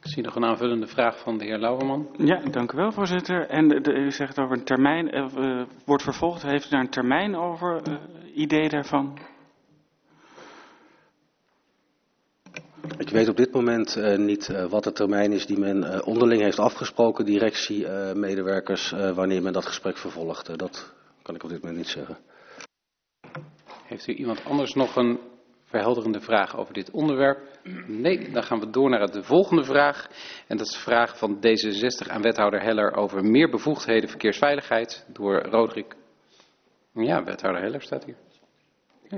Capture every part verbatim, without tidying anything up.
zie nog een aanvullende vraag van de heer Lauwerman. Ja, dank u wel, voorzitter. En de, de, u zegt over een termijn, uh, wordt vervolgd. Heeft u daar een termijn over, uh, idee daarvan? Ik weet op dit moment uh, niet uh, wat de termijn is die men uh, onderling heeft afgesproken, directie, uh, medewerkers, uh, wanneer men dat gesprek vervolgt. Uh, dat kan ik op dit moment niet zeggen. Heeft u iemand anders nog een verhelderende vraag over dit onderwerp? Nee, dan gaan we door naar de volgende vraag. En dat is de vraag van D zesenzestig aan wethouder Heller over meer bevoegdheden verkeersveiligheid door Roderick. Ja, wethouder Heller staat hier. Ja.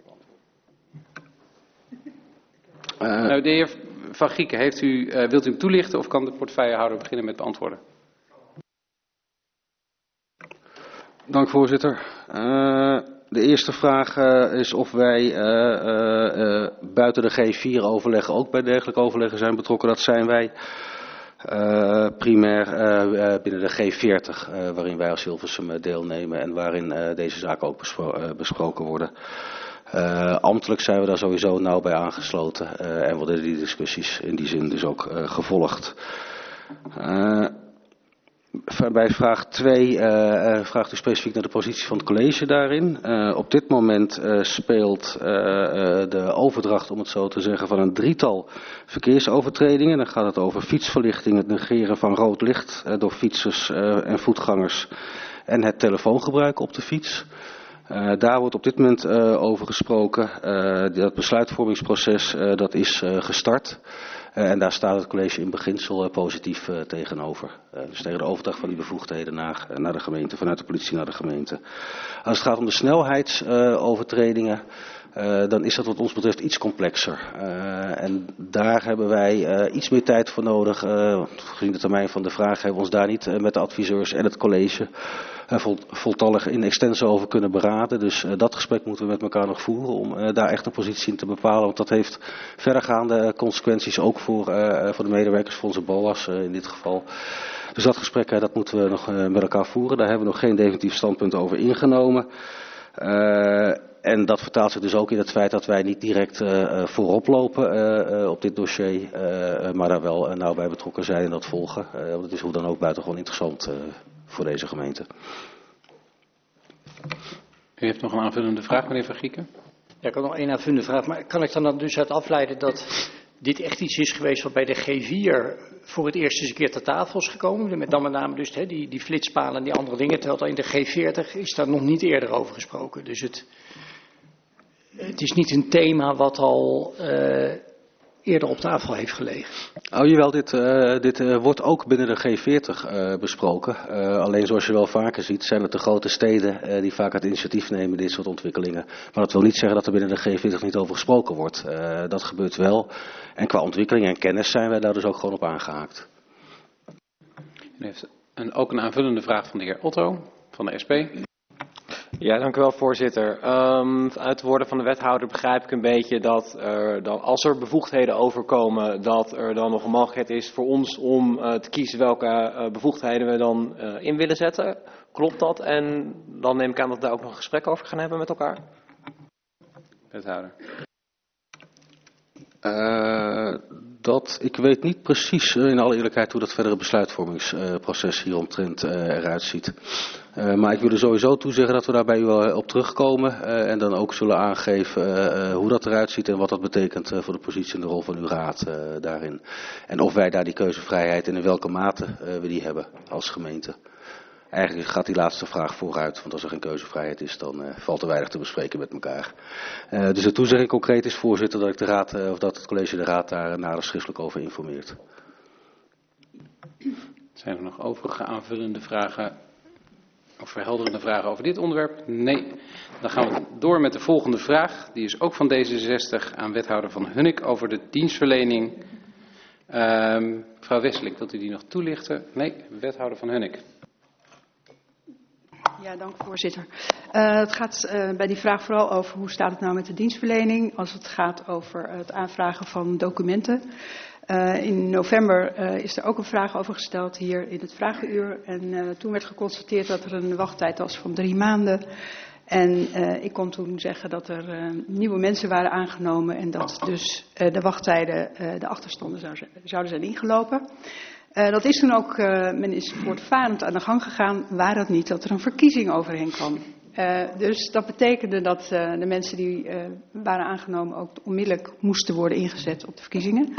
Uh, nou, de heer Van Gieken, heeft u, uh, wilt u hem toelichten of kan de portefeuillehouder beginnen met beantwoorden? Dank voorzitter. Uh, de eerste vraag uh, is of wij uh, uh, uh, buiten de G vier overleggen ook bij dergelijke overleggen zijn betrokken. Dat zijn wij uh, primair uh, uh, binnen de G veertig, uh, waarin wij als Hilversum deelnemen en waarin uh, deze zaken ook bespro uh, besproken worden. Uh, ambtelijk zijn we daar sowieso nauw bij aangesloten uh, en worden die discussies in die zin dus ook uh, gevolgd. Uh, bij vraag twee uh, uh, vraagt u specifiek naar de positie van het college daarin. Uh, op dit moment uh, speelt uh, uh, de overdracht, om het zo te zeggen, van een drietal verkeersovertredingen. Dan gaat het over fietsverlichting, het negeren van rood licht uh, door fietsers uh, en voetgangers en het telefoongebruik op de fiets. Uh, daar wordt op dit moment uh, over gesproken. Uh, dat besluitvormingsproces uh, dat is uh, gestart. Uh, en daar staat het college in beginsel uh, positief uh, tegenover. Uh, dus tegen de overdracht van die bevoegdheden naar, uh, naar de gemeente, vanuit de politie naar de gemeente. Als het gaat om de snelheidsovertredingen, uh, dan is dat wat ons betreft iets complexer. Uh, en daar hebben wij uh, iets meer tijd voor nodig. Uh, gezien de termijn van de vraag hebben we ons daar niet uh, met de adviseurs en het college uh, vol, voltallig in extenso over kunnen beraden. Dus uh, dat gesprek moeten we met elkaar nog voeren om uh, daar echt een positie in te bepalen. Want dat heeft verdergaande consequenties ook voor, uh, voor de medewerkers, voor onze B O A's uh, in dit geval. Dus dat gesprek uh, dat moeten we nog uh, met elkaar voeren. Daar hebben we nog geen definitief standpunt over ingenomen. Uh, En dat vertaalt zich dus ook in het feit dat wij niet direct uh, voorop lopen uh, uh, op dit dossier, uh, maar daar wel uh, nauw bij betrokken zijn en dat volgen. Uh, want het is hoe dan ook buitengewoon interessant uh, voor deze gemeente. U heeft nog een aanvullende vraag, meneer Van Gieken? Ja, ik had nog één aanvullende vraag, maar kan ik dan dus uit afleiden dat dit echt iets is geweest wat bij de G vier voor het eerst eens een keer ter tafel is gekomen? Met dan met name dus he, die, die flitspalen en die andere dingen, terwijl in de G veertig is daar nog niet eerder over gesproken. Dus het... Het is niet een thema wat al uh, eerder op tafel heeft gelegen. Oh jawel, dit, uh, dit uh, wordt ook binnen de G veertig uh, besproken. Uh, alleen zoals je wel vaker ziet zijn het de grote steden uh, die vaak het initiatief nemen in dit soort ontwikkelingen. Maar dat wil niet zeggen dat er binnen de G veertig niet over gesproken wordt. Uh, dat gebeurt wel. En qua ontwikkeling en kennis zijn wij daar dus ook gewoon op aangehaakt. U heeft een, ook een aanvullende vraag van de heer Otto van de S P. Ja, dank u wel, voorzitter. Um, uit de woorden van de wethouder begrijp ik een beetje dat er dan, als er bevoegdheden overkomen, dat er dan nog een mogelijkheid is voor ons om uh, te kiezen welke uh, bevoegdheden we dan uh, in willen zetten. Klopt dat? En dan neem ik aan dat we daar ook nog een gesprek over gaan hebben met elkaar. Wethouder. Uh, dat, ik weet niet precies uh, in alle eerlijkheid hoe dat verdere besluitvormingsproces uh, hieromtrent uh, eruit ziet. Uh, maar ik wil er sowieso toezeggen dat we daar bij u uh, op terugkomen uh, en dan ook zullen aangeven uh, uh, hoe dat eruit ziet en wat dat betekent uh, voor de positie en de rol van uw raad uh, daarin. En of wij daar die keuzevrijheid en in welke mate uh, we die hebben als gemeente. Eigenlijk gaat die laatste vraag vooruit, want als er geen keuzevrijheid is, dan uh, valt er weinig te bespreken met elkaar. Uh, dus de toezegging concreet is, voorzitter, dat ik de raad, uh, of dat het college de raad daar nader schriftelijk over informeert. Zijn er nog overige aanvullende vragen of verhelderende vragen over dit onderwerp? Nee. Dan gaan we door met de volgende vraag. Die is ook van D zesenzestig aan wethouder Van Hunnik over de dienstverlening. Uh, mevrouw Wesseling, wilt u die nog toelichten? Nee, wethouder Van Hunnik. Ja, dank voorzitter. Uh, het gaat uh, bij die vraag vooral over hoe staat het nou met de dienstverlening als het gaat over het aanvragen van documenten. Uh, in november uh, is er ook een vraag over gesteld hier in het vragenuur en uh, toen werd geconstateerd dat er een wachttijd was van drie maanden. En uh, ik kon toen zeggen dat er uh, nieuwe mensen waren aangenomen en dat dus uh, de wachttijden uh, de achterstanden zou, zouden zijn ingelopen. Uh, dat is toen ook, uh, men is voortvarend aan de gang gegaan, waar het niet dat er een verkiezing overheen kwam. Uh, dus dat betekende dat uh, de mensen die uh, waren aangenomen ook onmiddellijk moesten worden ingezet op de verkiezingen.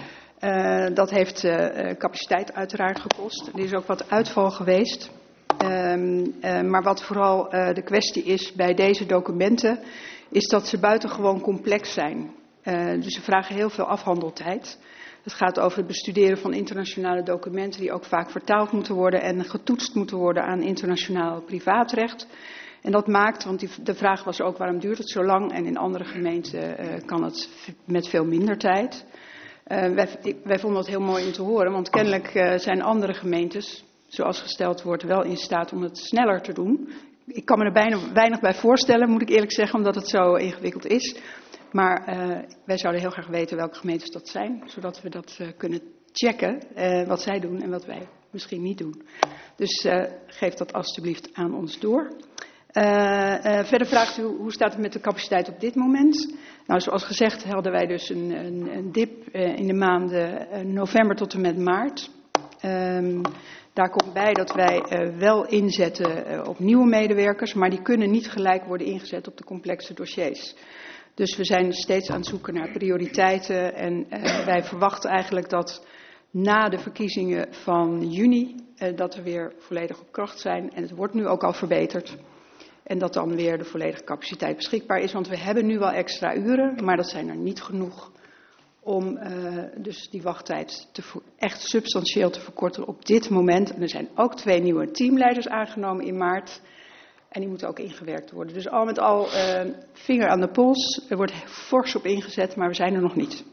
Uh, dat heeft uh, capaciteit uiteraard gekost. Er is ook wat uitval geweest. Um, uh, maar wat vooral uh, de kwestie is bij deze documenten, is dat ze buitengewoon complex zijn. Uh, dus ze vragen heel veel afhandeltijd. Het gaat over het bestuderen van internationale documenten die ook vaak vertaald moeten worden en getoetst moeten worden aan internationaal privaatrecht. En dat maakt, want die, de vraag was ook waarom duurt het zo lang en in andere gemeenten uh, kan het met veel minder tijd. Uh, wij, wij vonden het heel mooi om te horen, want kennelijk uh, zijn andere gemeentes, zoals gesteld wordt, wel in staat om het sneller te doen. Ik kan me er bijna weinig bij voorstellen, moet ik eerlijk zeggen, omdat het zo ingewikkeld is. Maar uh, wij zouden heel graag weten welke gemeentes dat zijn, zodat we dat uh, kunnen checken, uh, wat zij doen en wat wij misschien niet doen. Dus uh, geef dat alstublieft aan ons door. Uh, uh, verder vraagt u hoe staat het met de capaciteit op dit moment. Nou, zoals gezegd hadden wij dus een, een, een dip uh, in de maanden uh, november tot en met maart. Um, daar komt bij dat wij uh, wel inzetten uh, op nieuwe medewerkers, maar die kunnen niet gelijk worden ingezet op de complexe dossiers. Dus we zijn steeds aan het zoeken naar prioriteiten en uh, wij verwachten eigenlijk dat na de verkiezingen van juni uh, dat we weer volledig op kracht zijn. En het wordt nu ook al verbeterd. En dat dan weer de volledige capaciteit beschikbaar is. Want we hebben nu wel extra uren, maar dat zijn er niet genoeg om uh, dus die wachttijd te echt substantieel te verkorten op dit moment. En er zijn ook twee nieuwe teamleiders aangenomen in maart. En die moeten ook ingewerkt worden. Dus al met al uh, vinger aan de pols. Er wordt fors op ingezet, maar we zijn er nog niet.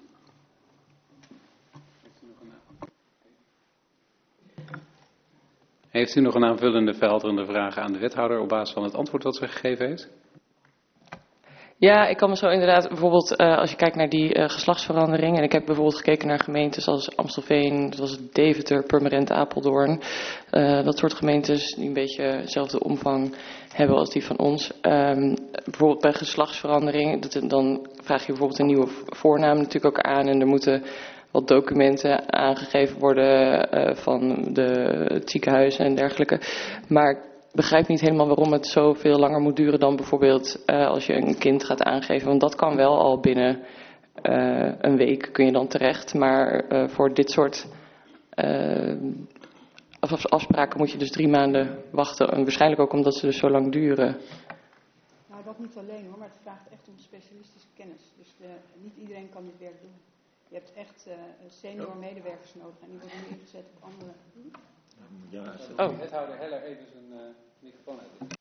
Heeft u nog een aanvullende verhelderende vraag aan de wethouder op basis van het antwoord dat ze gegeven heeft? Ja, ik kan me zo inderdaad, bijvoorbeeld uh, als je kijkt naar die uh, geslachtsverandering. En ik heb bijvoorbeeld gekeken naar gemeentes als Amstelveen, zoals Deventer, Purmerend, Apeldoorn. Uh, dat soort gemeentes die een beetje dezelfde omvang hebben als die van ons. Um, bijvoorbeeld bij geslachtsverandering, dat, dan vraag je bijvoorbeeld een nieuwe voornaam natuurlijk ook aan. En er moeten wat documenten aangegeven worden uh, van de, het ziekenhuis en dergelijke. Maar ik begrijp niet helemaal waarom het zoveel langer moet duren dan bijvoorbeeld uh, als je een kind gaat aangeven. Want dat kan wel al binnen uh, een week kun je dan terecht. Maar uh, voor dit soort uh, afspraken moet je dus drie maanden wachten. En waarschijnlijk ook omdat ze dus zo lang duren. Nou, dat niet alleen hoor, maar het vraagt echt om specialistische kennis. Dus de, niet iedereen kan dit werk doen. Je hebt echt uh, senior medewerkers nodig en die worden nu ingezet op andere. Ja, oh. Wethouder Heller even zijn uh, microfoon uit.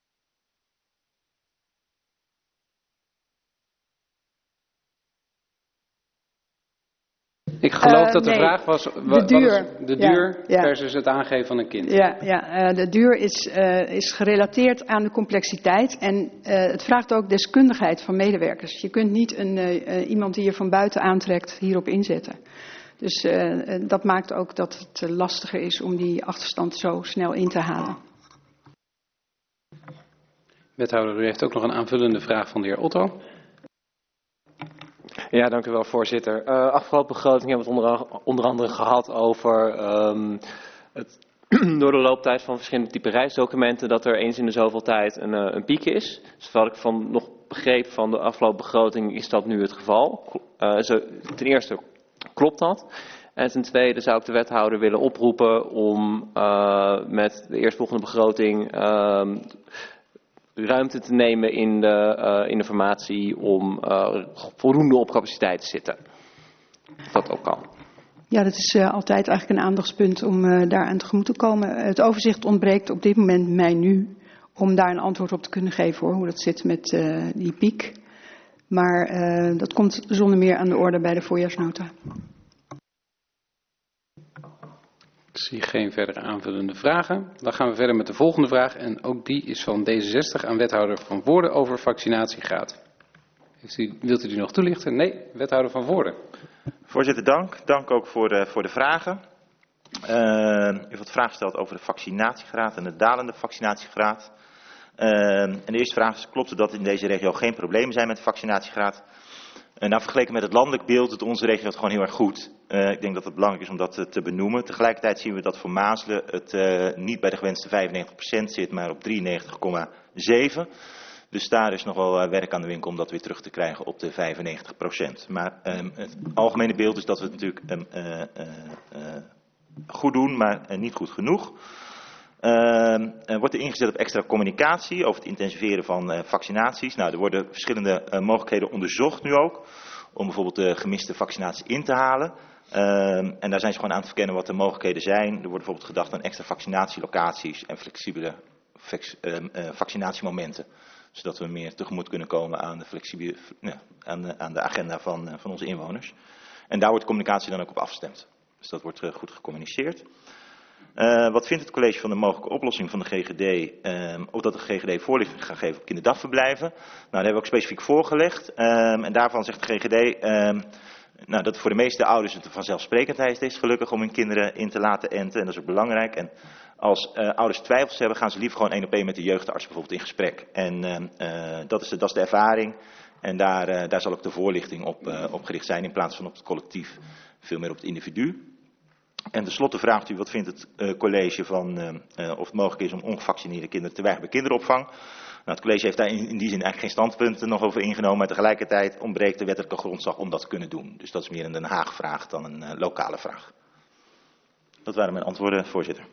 Ik geloof uh, dat de nee, vraag was, de duur, was de duur ja, versus ja. het aangeven van een kind. Ja, ja uh, de duur is, uh, is gerelateerd aan de complexiteit en uh, het vraagt ook deskundigheid van medewerkers. Je kunt niet een, uh, iemand die je van buiten aantrekt hierop inzetten. Dus uh, dat maakt ook dat het lastiger is om die achterstand zo snel in te halen. Wethouder, u heeft ook nog een aanvullende vraag van de heer Otto. Ja, dank u wel, voorzitter. Uh, afgelopen begroting hebben we het onder, onder andere gehad over um, het door de looptijd van verschillende type reisdocumenten dat er eens in de zoveel tijd een, uh, een piek is. Dus wat ik van nog begreep van de afgelopen begroting is dat nu het geval. Uh, zo, ten eerste klopt dat. En ten tweede zou ik de wethouder willen oproepen om uh, met de eerstvolgende begroting uh, ruimte te nemen in de, uh, in de formatie om uh, voldoende op capaciteit te zitten. Dat ook kan. Ja, dat is uh, altijd eigenlijk een aandachtspunt om uh, daaraan tegemoet te komen. Het overzicht ontbreekt op dit moment mij nu om daar een antwoord op te kunnen geven hoor, hoe dat zit met uh, die piek. Maar uh, dat komt zonder meer aan de orde bij de voorjaarsnota. Ik zie geen verdere aanvullende vragen. Dan gaan we verder met de volgende vraag. En ook die is van D zesenzestig aan wethouder Van Voorde over vaccinatiegraad. Heeft u, wilt u die nog toelichten? Nee, wethouder Van Voorde. Voorzitter, dank. Dank ook voor de, voor de vragen. Uh, u heeft wat vragen gesteld over de vaccinatiegraad en de dalende vaccinatiegraad. en de eerste vraag is, klopt het dat in deze regio geen problemen zijn met de vaccinatiegraad? Uh, nou, vergeleken met het landelijk beeld doet onze regio het gewoon heel erg goed. Uh, ik denk dat het belangrijk is om dat uh, te benoemen. Tegelijkertijd zien we dat voor mazelen het uh, niet bij de gewenste vijfennegentig procent zit, maar op drieënnegentig komma zeven. Dus daar is nog wel uh, werk aan de winkel om dat weer terug te krijgen op de vijfennegentig procent. Maar um, het algemene beeld is dat we het natuurlijk um, uh, uh, uh, goed doen, maar uh, niet goed genoeg. Uh, er wordt er ingezet op extra communicatie over het intensiveren van uh, vaccinaties. Nou, er worden verschillende uh, mogelijkheden onderzocht nu ook. Om bijvoorbeeld de gemiste vaccinaties in te halen. Uh, en daar zijn ze gewoon aan te verkennen wat de mogelijkheden zijn. Er wordt bijvoorbeeld gedacht aan extra vaccinatielocaties en flexibele vac uh, uh, vaccinatiemomenten. Zodat we meer tegemoet kunnen komen aan de, flexibele, uh, aan de, aan de agenda van, uh, van onze inwoners. En daar wordt de communicatie dan ook op afgestemd. Dus dat wordt uh, goed gecommuniceerd. Uh, wat vindt het college van de mogelijke oplossing van de G G D, um, of dat de G G D voorlichting gaat geven op kinderdagverblijven? Nou, daar hebben we ook specifiek voorgelegd. Um, en daarvan zegt de G G D um, nou, dat voor de meeste ouders het vanzelfsprekendheid is gelukkig om hun kinderen in te laten enten. En dat is ook belangrijk. En als uh, ouders twijfels hebben, gaan ze liever gewoon één op één met de jeugdarts bijvoorbeeld in gesprek. En uh, uh, dat, is de, dat is de ervaring. En daar, uh, daar zal ook de voorlichting op, uh, op gericht zijn in plaats van op het collectief, veel meer op het individu. En tenslotte vraagt u, wat vindt het uh, college van uh, uh, of het mogelijk is om ongevaccineerde kinderen te weigeren bij kinderopvang? Nou, het college heeft daar in, in die zin eigenlijk geen standpunten nog over ingenomen, maar tegelijkertijd ontbreekt de wettelijke grondslag om dat te kunnen doen. Dus dat is meer een Den Haag vraag dan een uh, lokale vraag. Dat waren mijn antwoorden, voorzitter.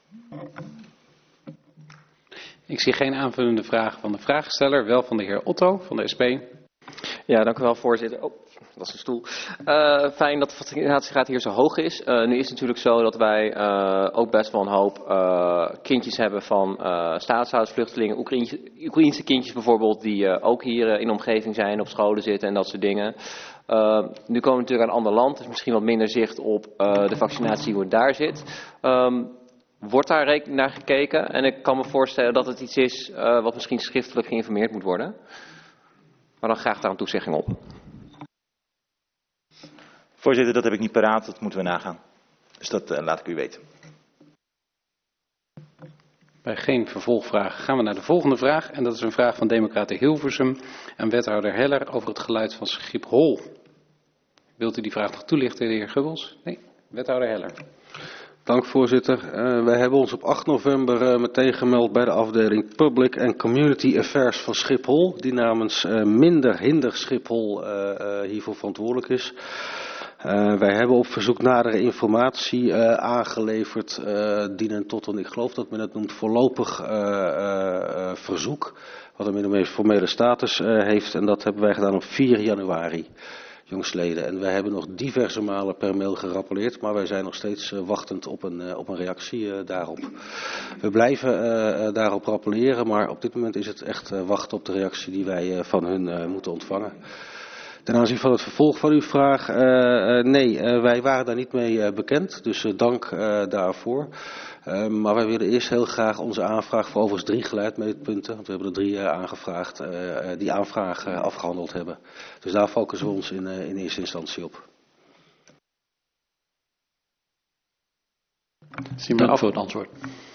Ik zie geen aanvullende vragen van de vraagsteller, wel van de heer Otto van de S P. Ja, dank u wel, voorzitter. Oh, dat is een stoel. Uh, fijn dat de vaccinatiegraad hier zo hoog is. Uh, nu is het natuurlijk zo dat wij uh, ook best wel een hoop uh, kindjes hebben van uh, staatshuisvluchtelingen, Oekraïense kindjes bijvoorbeeld, die uh, ook hier uh, in de omgeving zijn, op scholen zitten en dat soort dingen. Uh, nu komen we natuurlijk uit een ander land, dus misschien wat minder zicht op uh, de vaccinatie, hoe het daar zit. Um, Wordt daar rekening naar gekeken? En ik kan me voorstellen dat het iets is uh, wat misschien schriftelijk geïnformeerd moet worden. Maar dan graag daar een toezegging op. Voorzitter, dat heb ik niet paraat. Dat moeten we nagaan. Dus dat uh, laat ik u weten. Bij geen vervolgvraag gaan we naar de volgende vraag. En dat is een vraag van Democraten Hilversum aan wethouder Heller over het geluid van Schiphol. Wilt u die vraag nog toelichten, de heer Gubbels? Nee, wethouder Heller. Dank, voorzitter. Uh, wij hebben ons op acht november uh, meteen gemeld bij de afdeling Public and Community Affairs van Schiphol, die namens uh, Minder Hinder Schiphol uh, uh, hiervoor verantwoordelijk is. Uh, wij hebben op verzoek nadere informatie uh, aangeleverd, uh, dienen tot een, ik geloof dat men het noemt, voorlopig uh, uh, verzoek, wat een min of meer formele status uh, heeft. En dat hebben wij gedaan op vier januari. Jongsleden. En wij hebben nog diverse malen per mail gerapporteerd, maar wij zijn nog steeds uh, wachtend op een, uh, op een reactie uh, daarop. We blijven uh, uh, daarop rapporteren, maar op dit moment is het echt uh, wachten op de reactie die wij uh, van hun uh, moeten ontvangen. Ten aanzien van het vervolg van uw vraag, uh, uh, nee, uh, wij waren daar niet mee uh, bekend, dus uh, dank uh, daarvoor. Uh, maar wij willen eerst heel graag onze aanvraag voor overigens drie geluidmeetpunten, want we hebben er drie uh, aangevraagd, uh, die aanvraag uh, afgehandeld hebben. Dus daar focussen we ons in, uh, in eerste instantie op. Dank voor het antwoord.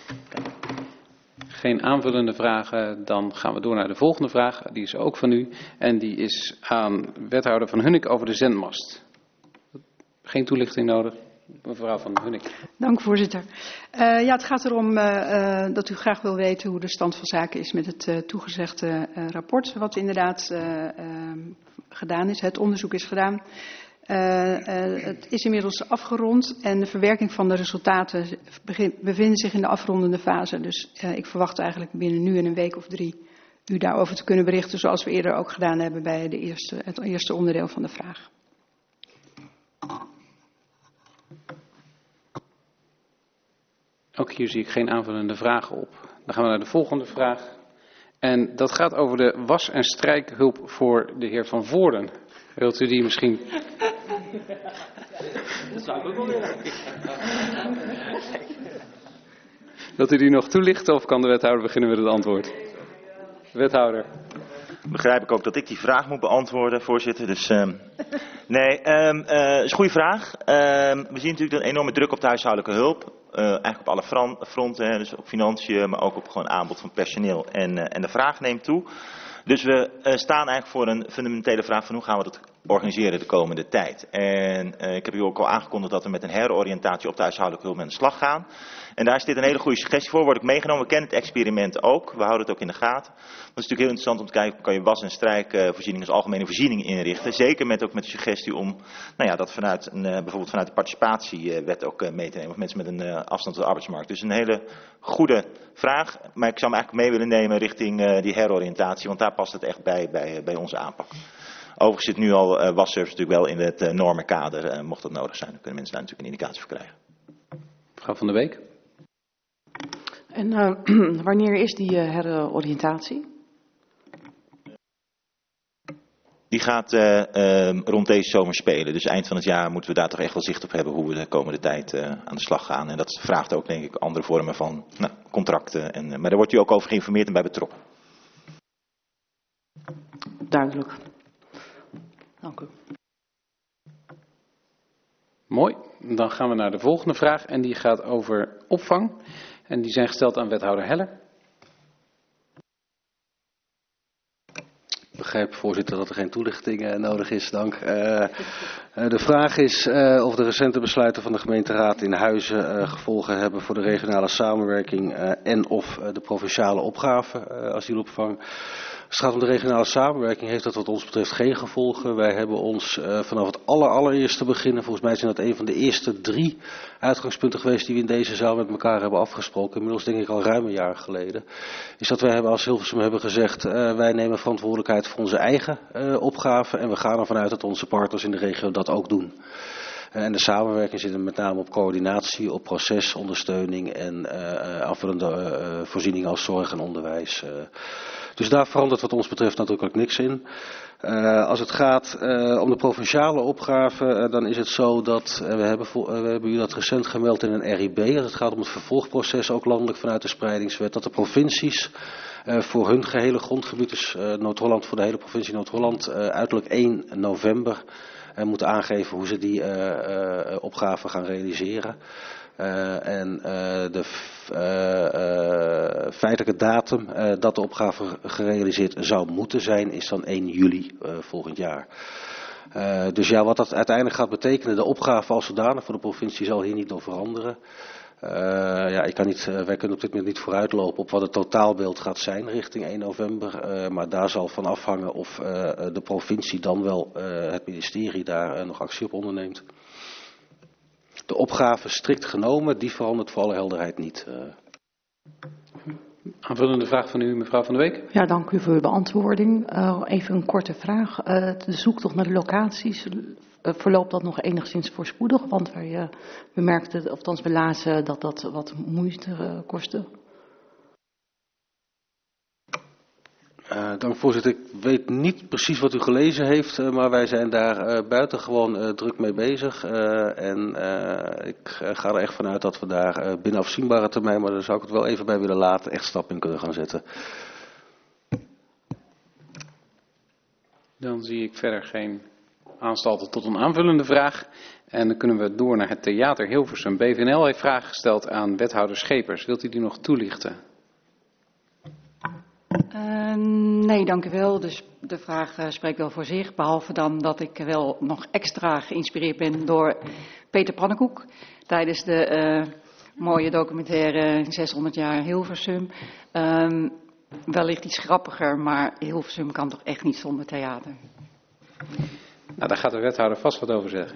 Geen aanvullende vragen, dan gaan we door naar de volgende vraag. Die is ook van u en die is aan wethouder Van Hunnik over de zendmast. Geen toelichting nodig. Mevrouw Van Hunnik. Dank, voorzitter. Uh, ja, het gaat erom uh, uh, dat u graag wil weten hoe de stand van zaken is met het uh, toegezegde uh, rapport, wat inderdaad uh, uh, gedaan is. Het onderzoek is gedaan. Uh, uh, het is inmiddels afgerond en de verwerking van de resultaten begin, bevindt zich in de afrondende fase. Dus uh, ik verwacht eigenlijk binnen nu en een week of drie u daarover te kunnen berichten, zoals we eerder ook gedaan hebben bij de eerste, het eerste onderdeel van de vraag. Ook hier zie ik geen aanvullende vragen op. Dan gaan we naar de volgende vraag. En dat gaat over de was- en strijkhulp voor de heer Van Voorden. Wilt u die misschien... Dat zou ik ook wel willen. Wilt u die nog toelichten of kan de wethouder beginnen met het antwoord? Wethouder. Begrijp ik ook dat ik die vraag moet beantwoorden, voorzitter. Dus, um, nee, um, uh, is een goede vraag. Um, we zien natuurlijk een enorme druk op de huishoudelijke hulp. Uh, eigenlijk op alle fran- fronten, hè, dus op financiën, maar ook op gewoon aanbod van personeel. En, uh, en de vraag neemt toe. Dus we uh, staan eigenlijk voor een fundamentele vraag van hoe gaan we dat organiseren de komende tijd. En uh, ik heb u ook al aangekondigd dat we met een heroriëntatie op de huishoudelijke hulp aan de slag gaan. En daar is dit een hele goede suggestie voor. Word ik meegenomen. We kennen het experiment ook. We houden het ook in de gaten. Het is natuurlijk heel interessant om te kijken, kan je was- en strijkvoorzieningen als algemene voorzieningen inrichten. Zeker met, ook met de suggestie om, nou ja, dat vanuit een, bijvoorbeeld vanuit de participatiewet ook mee te nemen. Of mensen met een uh, afstand tot de arbeidsmarkt. Dus een hele goede vraag. Maar ik zou hem eigenlijk mee willen nemen richting uh, die heroriëntatie. Want daar past het echt bij, bij, bij onze aanpak. Overigens zit nu al uh, wasservice natuurlijk wel in het uh, normenkader. Uh, mocht dat nodig zijn, dan kunnen mensen daar natuurlijk een indicatie voor krijgen. Mevrouw Van der Beek. En uh, wanneer is die uh, heroriëntatie? Die gaat uh, uh, rond deze zomer spelen. Dus eind van het jaar moeten we daar toch echt wel zicht op hebben hoe we de komende tijd uh, aan de slag gaan. En dat vraagt ook denk ik andere vormen van nou, contracten. En, uh, maar daar wordt u ook over geïnformeerd en bij betrokken. Duidelijk. Dank u. Mooi. Dan gaan we naar de volgende vraag en die gaat over opvang. En die zijn gesteld aan wethouder Heller. Ik begrijp, voorzitter, dat er geen toelichting uh, nodig is, dank. Uh, uh, de vraag is uh, of de recente besluiten van de gemeenteraad in Huizen uh, gevolgen hebben voor de regionale samenwerking uh, en of uh, de provinciale opgave uh, asielopvang. Als het gaat om de regionale samenwerking heeft dat wat ons betreft geen gevolgen. Wij hebben ons uh, vanaf het aller, allereerste beginnen, volgens mij zijn dat een van de eerste drie uitgangspunten geweest die we in deze zaal met elkaar hebben afgesproken. Inmiddels denk ik al ruim een jaar geleden. Is dat wij hebben als Hilversum hebben gezegd, uh, wij nemen verantwoordelijkheid voor onze eigen uh, opgave. En we gaan ervan uit dat onze partners in de regio dat ook doen. Uh, en de samenwerking zit er met name op coördinatie, op procesondersteuning en uh, aanvullende uh, voorzieningen als zorg en onderwijs. Uh, Dus daar verandert wat ons betreft natuurlijk niks in. Uh, als het gaat uh, om de provinciale opgave, uh, dan is het zo dat, uh, we, hebben vo- uh, we hebben u dat recent gemeld in een R I B, als het gaat om het vervolgproces, ook landelijk vanuit de spreidingswet, dat de provincies uh, voor hun gehele grondgebied, dus uh, Noord-Holland voor de hele provincie Noord-Holland, uh, uiterlijk één november uh, moeten aangeven hoe ze die uh, uh, opgave gaan realiseren. Uh, en uh, de uh, uh, feitelijke datum uh, dat de opgave gerealiseerd zou moeten zijn is dan één juli uh, volgend jaar. Uh, dus ja, wat dat uiteindelijk gaat betekenen, de opgave als zodanig voor de provincie zal hier niet door veranderen. Uh, ja, ik kan niet, uh, wij kunnen op dit moment niet vooruitlopen op wat het totaalbeeld gaat zijn richting één november. Uh, maar daar zal van afhangen of uh, de provincie dan wel uh, het ministerie daar uh, nog actie op onderneemt. De opgave strikt genomen, die verandert voor alle helderheid niet. Uh. Aanvullende vraag van u, mevrouw Van der Beek. Ja, dank u voor uw beantwoording. Uh, even een korte vraag. Uh, de zoektocht naar de locaties, uh, verloopt dat nog enigszins voorspoedig? Want wij uh, bemerkten, of althans we lazen, dat dat wat moeite uh, kostte. Uh, dank voorzitter. Ik weet niet precies wat u gelezen heeft, uh, maar wij zijn daar uh, buitengewoon uh, druk mee bezig. Uh, en uh, ik uh, ga er echt vanuit dat we daar uh, binnen afzienbare termijn, maar daar zou ik het wel even bij willen laten, echt stap in kunnen gaan zetten. Dan zie ik verder geen aanstalten tot een aanvullende vraag. En dan kunnen we door naar het Theater Hilversum. B V N L heeft vragen gesteld aan wethouder Schepers. Wilt u die nog toelichten? Uh, nee, dank u wel. Dus de vraag uh, spreekt wel voor zich. Behalve dan dat ik wel nog extra geïnspireerd ben door Peter Pannenkoek. Tijdens de uh, mooie documentaire zeshonderd jaar Hilversum. Uh, wellicht iets grappiger, maar Hilversum kan toch echt niet zonder theater. Nou, daar gaat de wethouder vast wat over zeggen.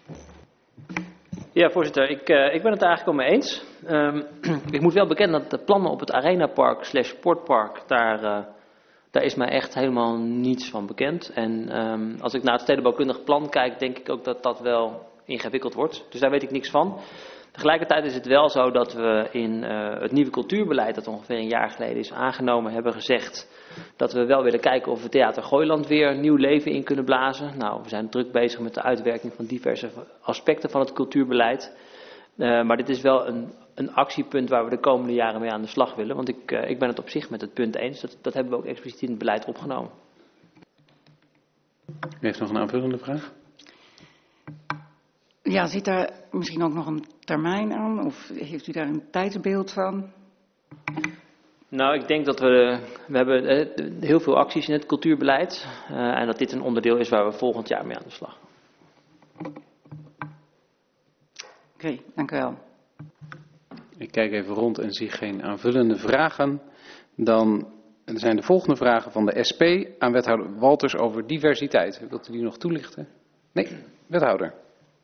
Ja, voorzitter, ik, uh, ik ben het er eigenlijk al mee eens. Um, ik moet wel bekennen dat de plannen op het Arenapark slash Sportpark, daar, uh, daar is mij echt helemaal niets van bekend. En um, als ik naar het stedenbouwkundig plan kijk, denk ik ook dat dat wel ingewikkeld wordt. Dus daar weet ik niks van. Tegelijkertijd is het wel zo dat we in uh, het nieuwe cultuurbeleid, dat ongeveer een jaar geleden is aangenomen, hebben gezegd dat we wel willen kijken of we Theater Gooiland weer nieuw leven in kunnen blazen. Nou, we zijn druk bezig met de uitwerking van diverse aspecten van het cultuurbeleid. Uh, maar dit is wel een, een actiepunt waar we de komende jaren mee aan de slag willen. Want ik, uh, ik ben het op zich met het punt eens. Dat, dat hebben we ook expliciet in het beleid opgenomen. U heeft nog een aanvullende vraag? Ja, zit daar misschien ook nog een termijn aan? Of heeft u daar een tijdsbeeld van? Nou, ik denk dat we, we hebben eh, heel veel acties in het cultuurbeleid. Uh, en dat dit een onderdeel is waar we volgend jaar mee aan de slag. Oké, okay, dank u wel. Ik kijk even rond en zie geen aanvullende vragen. Dan zijn de volgende vragen van de S P aan wethouder Walters over diversiteit. Wilt u die nog toelichten? Nee, wethouder.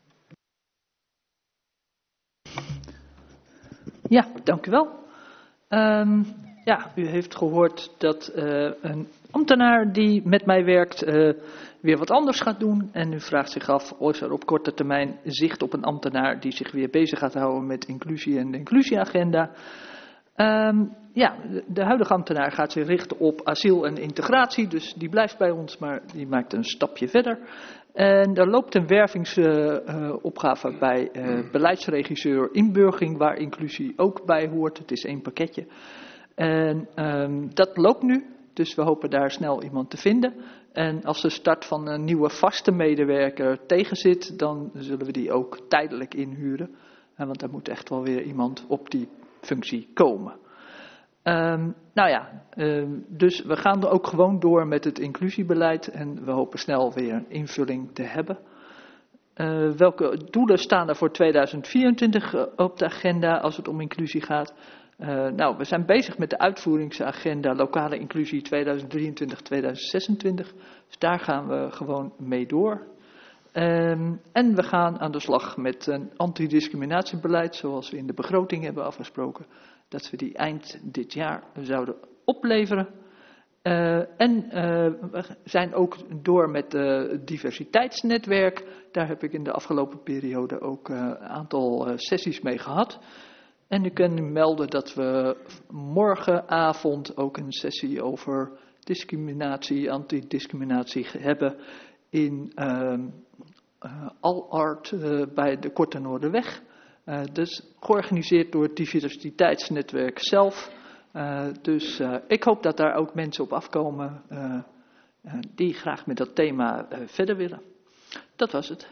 Ja, dank u wel. Um, ja, u heeft gehoord dat uh, een ambtenaar die met mij werkt uh, weer wat anders gaat doen. En u vraagt zich af, is er op korte termijn zicht op een ambtenaar die zich weer bezig gaat houden met inclusie en de inclusieagenda. Um, ja, de, de huidige ambtenaar gaat zich richten op asiel en integratie, dus die blijft bij ons, maar die maakt een stapje verder. En er loopt een wervingsopgave uh, uh, bij uh, beleidsregisseur inburgering, waar inclusie ook bij hoort. Het is één pakketje. En um, dat loopt nu, dus we hopen daar snel iemand te vinden. En als de start van een nieuwe vaste medewerker tegenzit, dan zullen we die ook tijdelijk inhuren. Uh, want er moet echt wel weer iemand op die functie komen. Um, nou ja, um, dus we gaan er ook gewoon door met het inclusiebeleid en we hopen snel weer een invulling te hebben. Uh, welke doelen staan er voor tweeduizend vierentwintig op de agenda als het om inclusie gaat? Uh, nou, we zijn bezig met de uitvoeringsagenda lokale inclusie tweeduizend drieëntwintig tot tweeduizend zesentwintig. Dus daar gaan we gewoon mee door. Um, en we gaan aan de slag met een antidiscriminatiebeleid zoals we in de begroting hebben afgesproken. Dat we die eind dit jaar zouden opleveren. Uh, en uh, we zijn ook door met het diversiteitsnetwerk. Daar heb ik in de afgelopen periode ook uh, een aantal uh, sessies mee gehad. En ik kan u melden dat we morgenavond ook een sessie over discriminatie, antidiscriminatie hebben in uh, uh, Alart uh, bij de Korte Noorderweg. Uh, dus georganiseerd door het diversiteitsnetwerk zelf. Uh, dus uh, ik hoop dat daar ook mensen op afkomen uh, uh, die graag met dat thema uh, verder willen. Dat was het.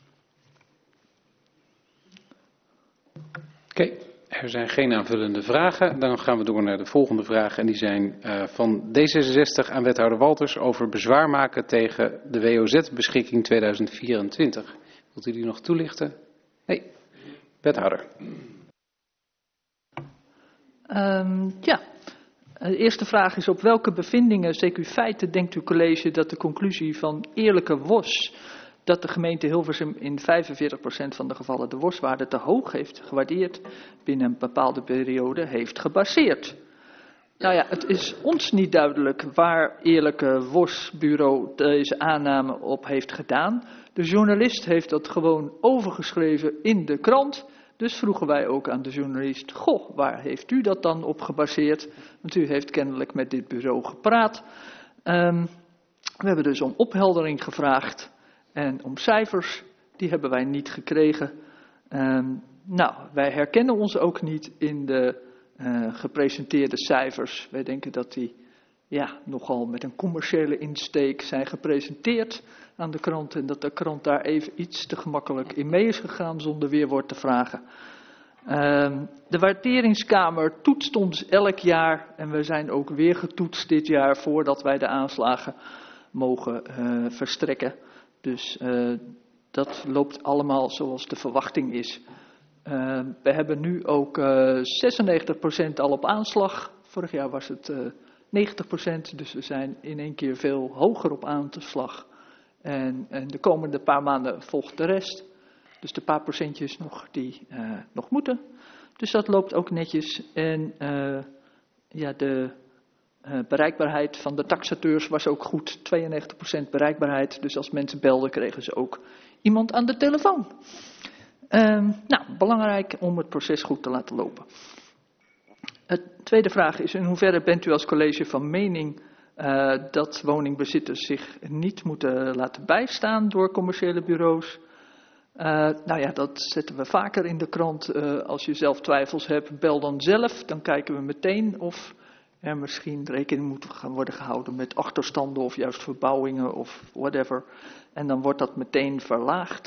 Oké, okay, er zijn geen aanvullende vragen. Dan gaan we door naar de volgende vragen. En die zijn uh, van D zesenzestig aan wethouder Walters over bezwaar maken tegen de W O Z-beschikking tweeduizend vierentwintig. Wilt u die nog toelichten? Nee. Wethouder. Um, ja, de eerste vraag is op welke bevindingen, C Q feiten, denkt uw college dat de conclusie van eerlijke W O S, dat de gemeente Hilversum in vijfenveertig procent van de gevallen de W O S-waarde te hoog heeft gewaardeerd binnen een bepaalde periode, heeft gebaseerd? Nou ja, het is ons niet duidelijk waar eerlijke W O S-bureau deze aanname op heeft gedaan. De journalist heeft dat gewoon overgeschreven in de krant. Dus vroegen wij ook aan de journalist, goh, waar heeft u dat dan op gebaseerd? Want u heeft kennelijk met dit bureau gepraat. Um, we hebben dus om opheldering gevraagd en om cijfers. Die hebben wij niet gekregen. Um, nou, wij herkennen ons ook niet in de uh, gepresenteerde cijfers. Wij denken dat die ja, nogal met een commerciële insteek zijn gepresenteerd aan de krant. En dat de krant daar even iets te gemakkelijk in mee is gegaan zonder weerwoord te vragen. Um, de waarderingskamer toetst ons elk jaar. En we zijn ook weer getoetst dit jaar voordat wij de aanslagen mogen uh, verstrekken. Dus uh, dat loopt allemaal zoals de verwachting is. Uh, we hebben nu ook uh, zesennegentig procent al op aanslag. Vorig jaar was het uh, negentig procent, dus we zijn in één keer veel hoger op aanslag. En, en de komende paar maanden volgt de rest. Dus de paar procentjes nog die uh, nog moeten. Dus dat loopt ook netjes. En uh, ja, de uh, bereikbaarheid van de taxateurs was ook goed. tweeënnegentig procent bereikbaarheid. Dus als mensen belden kregen ze ook iemand aan de telefoon. Uh, nou, belangrijk om het proces goed te laten lopen. De tweede vraag is: in hoeverre bent u als college van mening uh, dat woningbezitters zich niet moeten laten bijstaan door commerciële bureaus? Uh, nou ja, dat zetten we vaker in de krant. Uh, als je zelf twijfels hebt, bel dan zelf. Dan kijken we meteen of er misschien rekening moet gaan worden gehouden met achterstanden of juist verbouwingen of whatever. En dan wordt dat meteen verlaagd.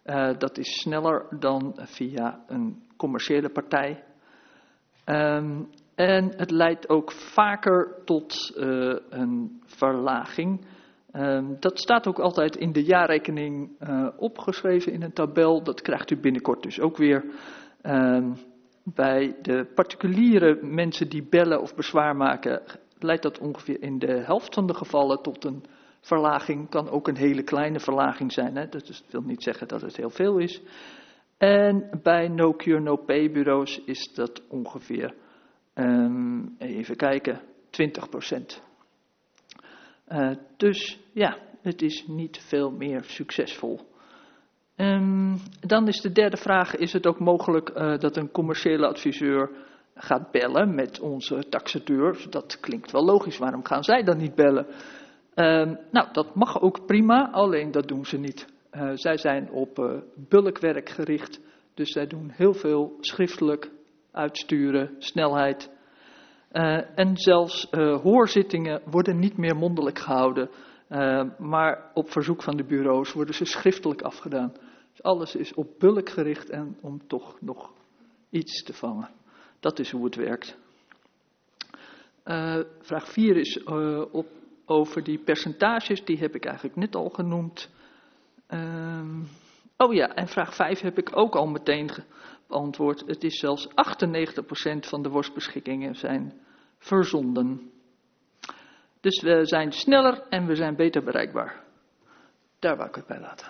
Uh, dat is sneller dan via een commerciële partij. Um, en het leidt ook vaker tot uh, een verlaging. Um, dat staat ook altijd in de jaarrekening uh, opgeschreven in een tabel. Dat krijgt u binnenkort dus ook weer. Um, bij de particuliere mensen die bellen of bezwaar maken, leidt dat ongeveer in de helft van de gevallen tot een verlaging. Kan ook een hele kleine verlaging zijn. Hè? Dat wil niet zeggen dat het heel veel is. En bij no-cure, no-pay bureaus is dat ongeveer, um, even kijken, twintig procent. Uh, dus ja, het is niet veel meer succesvol. Um, dan is de derde vraag, is het ook mogelijk uh, dat een commerciële adviseur gaat bellen met onze taxateur? Dat klinkt wel logisch, waarom gaan zij dan niet bellen? Um, nou, dat mag ook prima, alleen dat doen ze niet. Uh, zij zijn op uh, bulkwerk gericht, dus zij doen heel veel schriftelijk uitsturen, snelheid. Uh, en zelfs uh, hoorzittingen worden niet meer mondelijk gehouden, uh, maar op verzoek van de bureaus worden ze schriftelijk afgedaan. Dus alles is op bulk gericht en om toch nog iets te vangen. Dat is hoe het werkt. Uh, vraag vier is uh, op, over die percentages, die heb ik eigenlijk net al genoemd. Um, oh ja, en vraag vijf heb ik ook al meteen beantwoord. Het is zelfs achtennegentig procent van de worstbeschikkingen zijn verzonden. Dus we zijn sneller en we zijn beter bereikbaar. Daar wou ik het bij laten.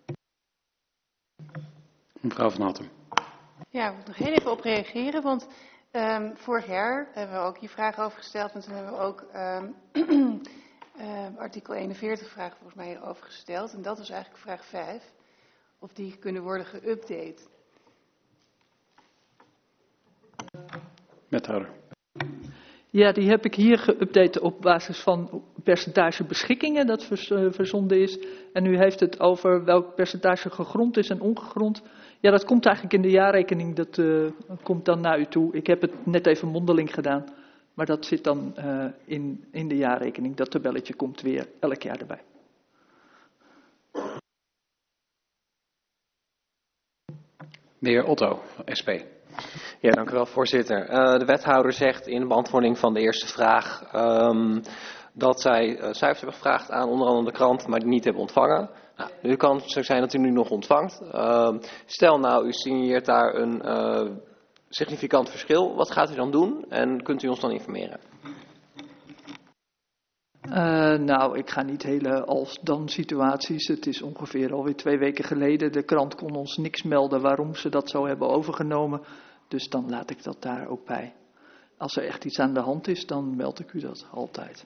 Mevrouw Van Hattem. Ja, ik moet nog heel even op reageren, want um, vorig jaar hebben we ook hier vragen over gesteld. En toen hebben we ook um, uh, artikel eenenveertig vragen volgens mij over gesteld. En dat was eigenlijk vraag vijf. Of die kunnen worden geüpdate. Wethouder. Ja, die heb ik hier geüpdate op basis van percentage beschikkingen dat vers, uh, verzonden is. En u heeft het over welk percentage gegrond is en ongegrond. Ja, dat komt eigenlijk in de jaarrekening, dat uh, komt dan naar u toe. Ik heb het net even mondeling gedaan, maar dat zit dan uh, in, in de jaarrekening. Dat tabelletje komt weer elk jaar erbij. De heer Otto, S P. Ja, dank u wel, voorzitter. Uh, de wethouder zegt in de beantwoording van de eerste vraag um, dat zij uh, cijfers hebben gevraagd aan onder andere de krant, maar die niet hebben ontvangen. Nou, nu kan het zo zijn dat u nu nog ontvangt. Uh, stel nou, u signeert daar een uh, significant verschil. Wat gaat u dan doen en kunt u ons dan informeren? Uh, nou, ik ga niet hele als-dan situaties. Het is ongeveer alweer twee weken geleden. De krant kon ons niks melden waarom ze dat zo hebben overgenomen. Dus dan laat ik dat daar ook bij. Als er echt iets aan de hand is, dan meld ik u dat altijd.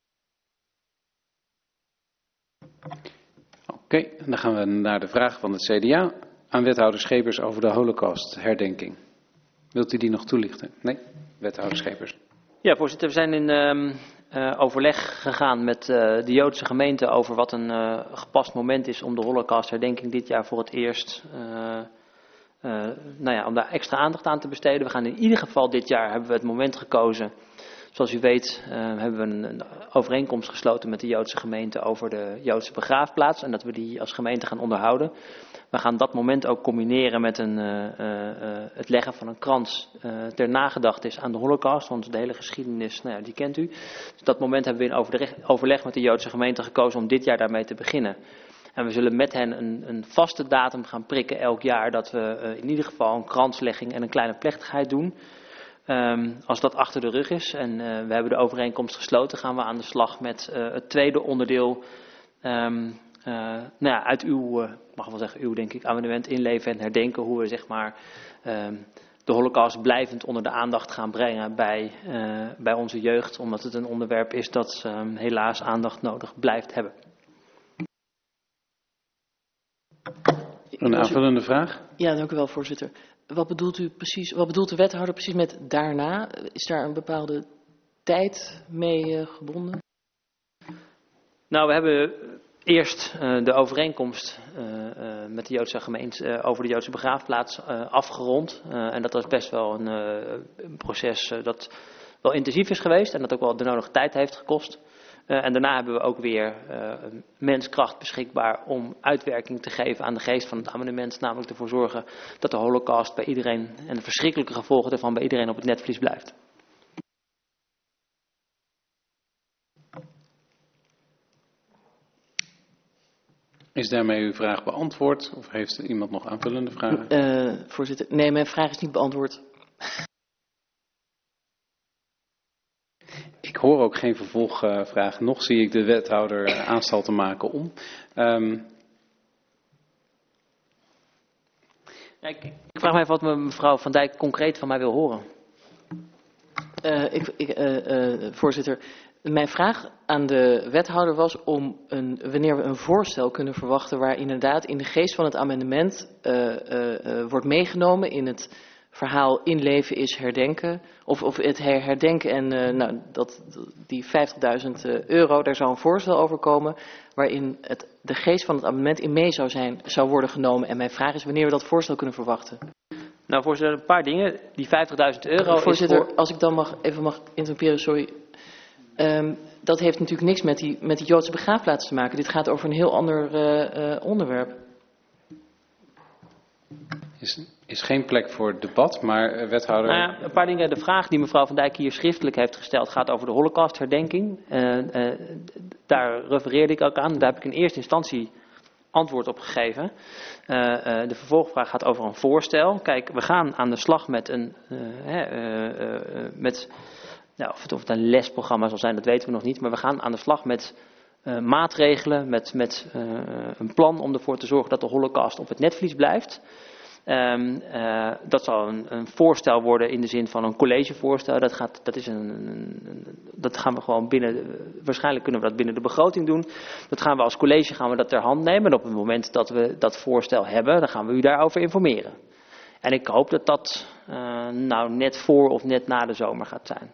Oké, okay, dan gaan we naar de vraag van het C D A aan wethouder Schepers over de Holocaust-herdenking. Wilt u die nog toelichten? Nee, wethouder Schepers. Ja, voorzitter, we zijn in uh, uh, overleg gegaan met uh, de Joodse gemeente over wat een uh, gepast moment is om de Holocaust-herdenking dit jaar voor het eerst, uh, uh, nou ja, om daar extra aandacht aan te besteden. We gaan in ieder geval dit jaar, hebben we het moment gekozen. Zoals u weet uh, hebben we een, een overeenkomst gesloten met de Joodse gemeente over de Joodse begraafplaats en dat we die als gemeente gaan onderhouden. We gaan dat moment ook combineren met een, uh, uh, het leggen van een krans uh, ter nagedachtenis aan de Holocaust, want de hele geschiedenis, nou ja, die kent u. Dus dat moment hebben we in overleg, overleg met de Joodse gemeente gekozen om dit jaar daarmee te beginnen. En we zullen met hen een, een vaste datum gaan prikken elk jaar, dat we uh, in ieder geval een kranslegging en een kleine plechtigheid doen. Um, als dat achter de rug is en uh, we hebben de overeenkomst gesloten, gaan we aan de slag met uh, het tweede onderdeel. Um, Uh, nou ja, uit uw, uh, mag wel zeggen, uw denk ik, amendement inleven en herdenken hoe we zeg maar um, de Holocaust blijvend onder de aandacht gaan brengen bij, uh, bij onze jeugd, omdat het een onderwerp is dat um, helaas aandacht nodig blijft hebben. Een aanvullende vraag? Ja, dank u wel, voorzitter. Wat bedoelt u precies, wat bedoelt de wethouder precies met daarna? Is daar een bepaalde tijd mee uh, gebonden? Nou, we hebben eerst uh, de overeenkomst uh, uh, met de Joodse gemeente uh, over de Joodse begraafplaats uh, afgerond. Uh, en dat was best wel een, uh, een proces uh, dat wel intensief is geweest en dat ook wel de nodige tijd heeft gekost. Uh, en daarna hebben we ook weer uh, menskracht beschikbaar om uitwerking te geven aan de geest van het amendement. Namelijk ervoor zorgen dat de holocaust bij iedereen en de verschrikkelijke gevolgen daarvan bij iedereen op het netvlies blijft. Is daarmee uw vraag beantwoord of heeft iemand nog aanvullende vragen? Uh, voorzitter, nee, mijn vraag is niet beantwoord. Ik hoor ook geen vervolgvraag, nog zie ik de wethouder aanstalten maken om. Um... Ja, ik, ik vraag mij even wat mevrouw Van Dijk concreet van mij wil horen. Uh, ik, ik, uh, uh, voorzitter, mijn vraag aan de wethouder was om een, wanneer we een voorstel kunnen verwachten waar inderdaad in de geest van het amendement uh, uh, uh, wordt meegenomen in het verhaal inleven is herdenken. Of, of het her, herdenken en uh, nou, dat, die vijftigduizend euro, daar zou een voorstel over komen waarin het, de geest van het amendement in mee zou, zijn, zou worden genomen. En mijn vraag is wanneer we dat voorstel kunnen verwachten. Nou, voorzitter, een paar dingen. Die vijftigduizend euro voorzitter, is voor... als ik dan mag, even mag interromperen, sorry. Um, dat heeft natuurlijk niks met die, met die Joodse begraafplaats te maken. Dit gaat over een heel ander uh, uh, onderwerp. Is, is geen plek voor debat, maar uh, wethouder... Nou ja, een paar dingen. De vraag die mevrouw Van Dijk hier schriftelijk heeft gesteld gaat over de holocaustherdenking. Uh, uh, daar refereerde ik ook aan. Daar heb ik in eerste instantie antwoord op gegeven. Uh, uh, de vervolgvraag gaat over een voorstel. Kijk, we gaan aan de slag met een... Uh, uh, uh, uh, met, nou, of, het, of het een lesprogramma zal zijn, dat weten we nog niet. Maar we gaan aan de slag met uh, maatregelen, met, met uh, een plan om ervoor te zorgen dat de holocaust op het netvlies blijft. Um, uh, dat zal een, een voorstel worden in de zin van een collegevoorstel. Dat, gaat, dat, is een, een, een, dat gaan we gewoon binnen, waarschijnlijk kunnen we dat binnen de begroting doen. Dat gaan we als college gaan we dat ter hand nemen. En op het moment dat we dat voorstel hebben, dan gaan we u daarover informeren. En ik hoop dat dat uh, nou net voor of net na de zomer gaat zijn.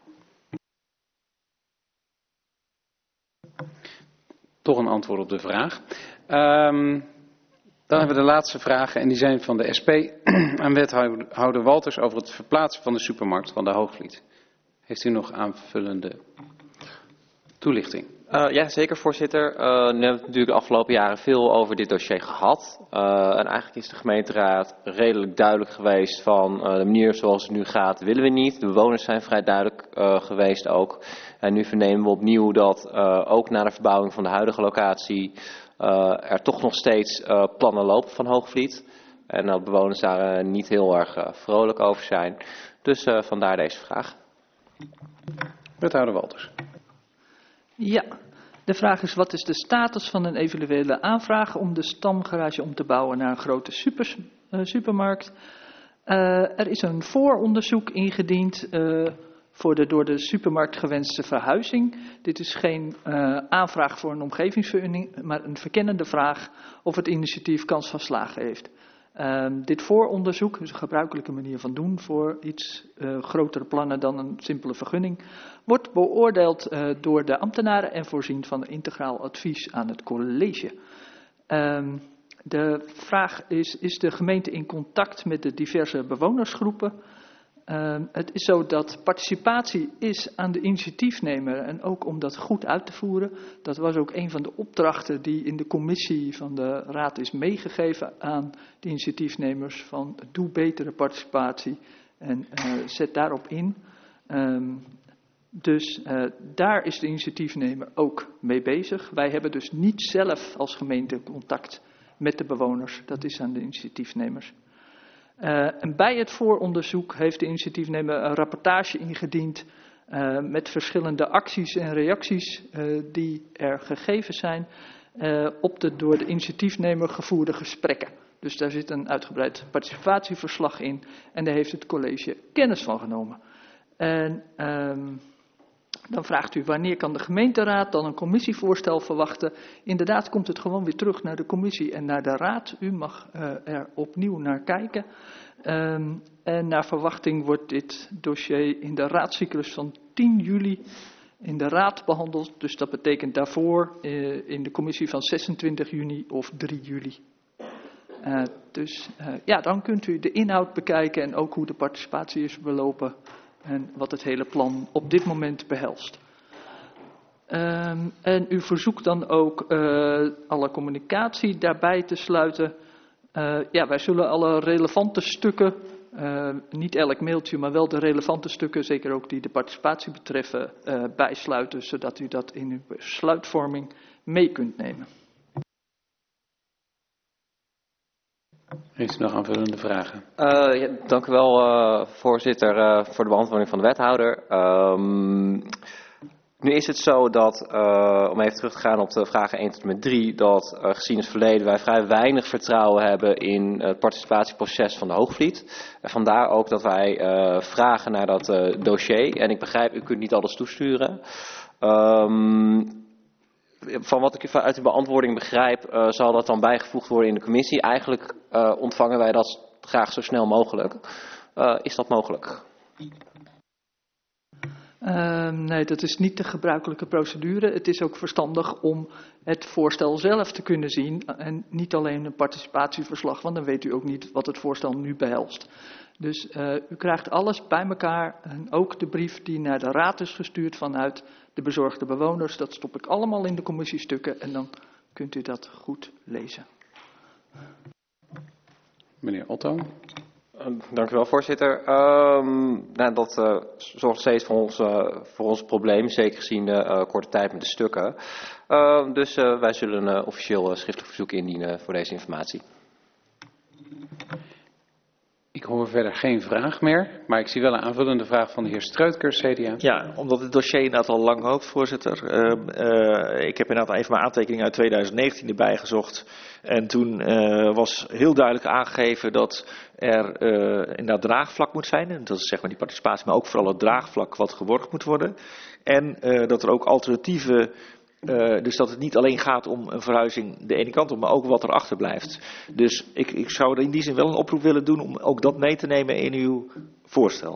Toch een antwoord op de vraag. Um, dan hebben we de laatste vragen en die zijn van de S P aan wethouder Walters over het verplaatsen van de supermarkt van de Hoogvliet. Heeft u nog aanvullende toelichting? Uh, ja, zeker voorzitter. Uh, we hebben natuurlijk de afgelopen jaren veel over dit dossier gehad. Uh, en eigenlijk is de gemeenteraad redelijk duidelijk geweest van uh, de manier zoals het nu gaat willen we niet. De bewoners zijn vrij duidelijk uh, geweest ook. En nu vernemen we opnieuw dat uh, ook na de verbouwing van de huidige locatie uh, er toch nog steeds uh, plannen lopen van Hoogvliet. En dat bewoners daar uh, niet heel erg uh, vrolijk over zijn. Dus uh, vandaar deze vraag. Wethouder Walters. Ja, de vraag is wat is de status van een eventuele aanvraag om de stamgarage om te bouwen naar een grote super, uh, supermarkt. Uh, er is een vooronderzoek ingediend uh, voor de door de supermarkt gewenste verhuizing. Dit is geen uh, aanvraag voor een omgevingsvergunning, maar een verkennende vraag of het initiatief kans van slagen heeft. Uh, dit vooronderzoek, dus een gebruikelijke manier van doen voor iets uh, grotere plannen dan een simpele vergunning, wordt beoordeeld uh, door de ambtenaren en voorzien van integraal advies aan het college. Uh, de vraag is, is de gemeente in contact met de diverse bewonersgroepen? Uh, het is zo dat participatie is aan de initiatiefnemer en ook om dat goed uit te voeren. Dat was ook een van de opdrachten die in de commissie van de raad is meegegeven aan de initiatiefnemers van doe betere participatie en uh, zet daarop in. Um, dus uh, daar is de initiatiefnemer ook mee bezig. Wij hebben dus niet zelf als gemeente contact met de bewoners. Dat is aan de initiatiefnemers. Uh, en bij het vooronderzoek heeft de initiatiefnemer een rapportage ingediend uh, met verschillende acties en reacties uh, die er gegeven zijn uh, op de door de initiatiefnemer gevoerde gesprekken. Dus daar zit een uitgebreid participatieverslag in en daar heeft het college kennis van genomen. En um, dan vraagt u wanneer kan de gemeenteraad dan een commissievoorstel verwachten. Inderdaad komt het gewoon weer terug naar de commissie en naar de raad. U mag uh, er opnieuw naar kijken. Um, en naar verwachting wordt dit dossier in de raadscyclus van tien juli in de raad behandeld. Dus dat betekent daarvoor uh, in de commissie van zesentwintig juni of drie juli. Uh, dus uh, ja, dan kunt u de inhoud bekijken en ook hoe de participatie is belopen. En wat het hele plan op dit moment behelst. Um, en u verzoekt dan ook uh, alle communicatie daarbij te sluiten. Uh, ja, wij zullen alle relevante stukken, uh, niet elk mailtje, maar wel de relevante stukken, zeker ook die de participatie betreffen, uh, bijsluiten, zodat u dat in uw besluitvorming mee kunt nemen. Heeft u nog aanvullende vragen? Uh, ja, dank u wel, uh, voorzitter, uh, voor de beantwoording van de wethouder. Um, nu is het zo dat, uh, om even terug te gaan op de vragen één tot en met drie, dat uh, gezien het verleden wij vrij weinig vertrouwen hebben in het participatieproces van de Hoogvliet. En vandaar ook dat wij uh, vragen naar dat uh, dossier. En ik begrijp, u kunt niet alles toesturen. Um, Van wat ik uit uw beantwoording begrijp, uh, zal dat dan bijgevoegd worden in de commissie. Eigenlijk uh, ontvangen wij dat graag zo snel mogelijk. Uh, is dat mogelijk? Uh, nee, dat is niet de gebruikelijke procedure. Het is ook verstandig om het voorstel zelf te kunnen zien en niet alleen een participatieverslag, want dan weet u ook niet wat het voorstel nu behelst. Dus uh, u krijgt alles bij elkaar en ook de brief die naar de raad is gestuurd vanuit de bezorgde bewoners. Dat stop ik allemaal in de commissiestukken en dan kunt u dat goed lezen. Meneer Otto. Uh, dank u wel, voorzitter. Um, nou, dat uh, zorgt steeds voor ons, uh, voor ons probleem, zeker gezien de uh, korte tijd met de stukken. Uh, dus uh, wij zullen uh, officieel uh, schriftelijk verzoek indienen voor deze informatie. Ik hoor verder geen vraag meer, maar ik zie wel een aanvullende vraag van de heer Streutkers, C D A. Ja, omdat het dossier inderdaad al lang loopt, voorzitter. Uh, uh, ik heb inderdaad even mijn aantekeningen uit tweeduizend negentien erbij gezocht. En toen uh, was heel duidelijk aangegeven dat er uh, inderdaad draagvlak moet zijn. En dat is zeg maar die participatie, maar ook vooral het draagvlak wat geborgd moet worden. En uh, dat er ook alternatieve... Uh, dus dat het niet alleen gaat om een verhuizing de ene kant op, maar ook wat erachter blijft. Dus ik, ik zou er in die zin wel een oproep willen doen om ook dat mee te nemen in uw voorstel.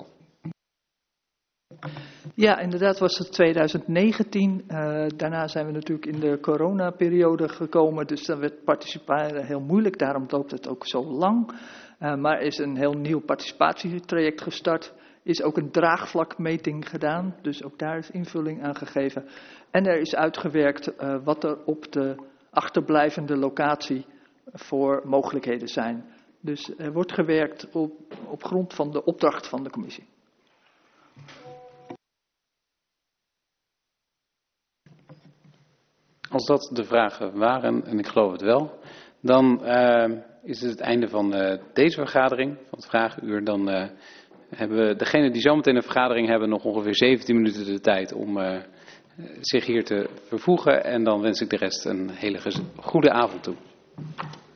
Ja, inderdaad was het tweeduizend negentien. Uh, daarna zijn we natuurlijk in de coronaperiode gekomen, dus dan werd participeren heel moeilijk. Daarom loopt het ook zo lang. Uh, maar is een heel nieuw participatietraject gestart. Is ook een draagvlakmeting gedaan, dus ook daar is invulling aan gegeven. En er is uitgewerkt uh, wat er op de achterblijvende locatie voor mogelijkheden zijn. Dus er wordt gewerkt op, op grond van de opdracht van de commissie. Als dat de vragen waren, en ik geloof het wel, dan uh, is het het einde van uh, deze vergadering, van het vragenuur. Dan uh, hebben we, degenen die zometeen een vergadering hebben, nog ongeveer zeventien minuten de tijd om uh, zich hier te vervoegen. En dan wens ik de rest een hele goede avond toe.